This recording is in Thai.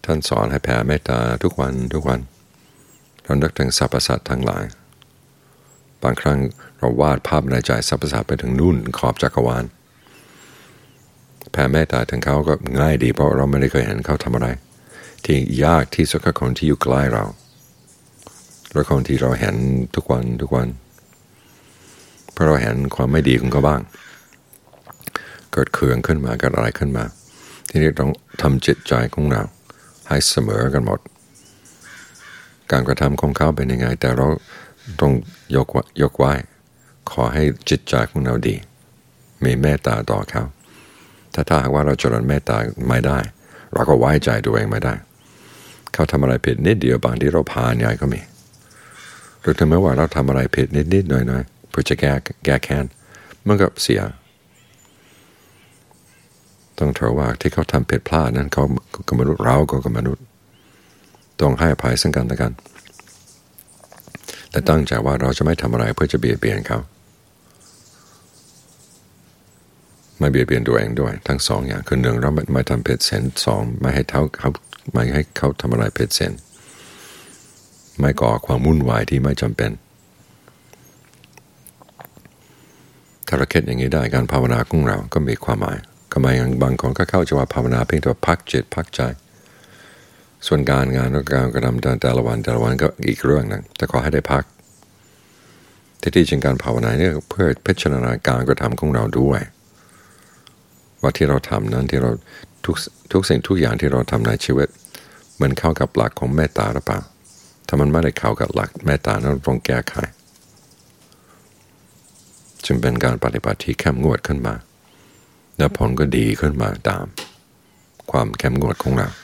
ท่านสอนให้แผ่เมตตาทุกวันเรานึกถึงสรรพสัตว์ทั้งหลายบางครั้งเราวาดภาพในใจสรรพสัตว์ไปถึงนู่นขอบจักรวาลแผ่เมตตาถึงเขาก็ง่ายดีเพราะเราไม่ได้เคยเห็นเขาทำอะไรที่ยากที่สุดก็คนที่อยู่ใกล้เราและคนที่เราเห็นทุกวันเพราะเราเห็นความไม่ดีของเขาบ้างเกิดเคืองขึ้นมาเกิดอะไรขึ้นมาที่นี่ต้องทำจิตใจของเราให้เสมอกันหมดการกระทำของเขาเป็นยังไงแต่เราต้องยกไว้ขอให้จิตใจของเราดีมีเมตตาต่อเขาถ้าหากว่าเราเจริญเมตตาไม่ได้เราก็ไว้ใจตัวเองไม่ได้เขาทำอะไรผิดนิดเดียวบางที่เราพาใหญ่ก็มีหรือถึงแม้ว่าเราทำอะไรผิดนิดๆหน่อยๆเพื่อจะแก้แค้นมันก็เสียต้องถือว่าที่เขาทำผิดพลาดนั้นเขาก็มนุษย์เราก็มนุษย์ต้องให้อภัยซึ่งกันและกันแต่ตั้งใจว่าเราจะไม่ทำอะไรเพื่อจะเบียดเบียนเขาไม่เบียดเบียนตัวเองด้วยทั้งสองอย่างคือหนึ่งเราไม่ทำผิดศีลสองไม่ให้เขาทำอะไรผิดศีลไม่ก่อความวุ่นวายที่ไม่จำเป็นถ้าเราคิดอย่างนี้ได้การภาวนาของเราก็มีความหมายก็หมายอย่างบางคนก็เข้าใจว่าภาวนาเพียงแต่พักจิตพักใจส่วนการงานและการกระทำแต่ละวันก็อีกเรื่องนึงแต่ขอให้ได้พักที่จริงการภาวนาเนี่ยเพื่อพิจารณาการกระทำของเราด้วยว่าที่เราทำนั้นที่เราทุกสิ่งทุกอย่างที่เราทำในชีวิตมันเข้ากับหลักของเมตตาหรือเปล่าถ้ามันไม่ได้เข้ากับหลักเมตตาเราต้องแก้ไขจึงเป็นการปฏิบัติที่เข้มงวดขึ้นมาและผลก็ดีขึ้นมาตามความเข้มงวดของเรา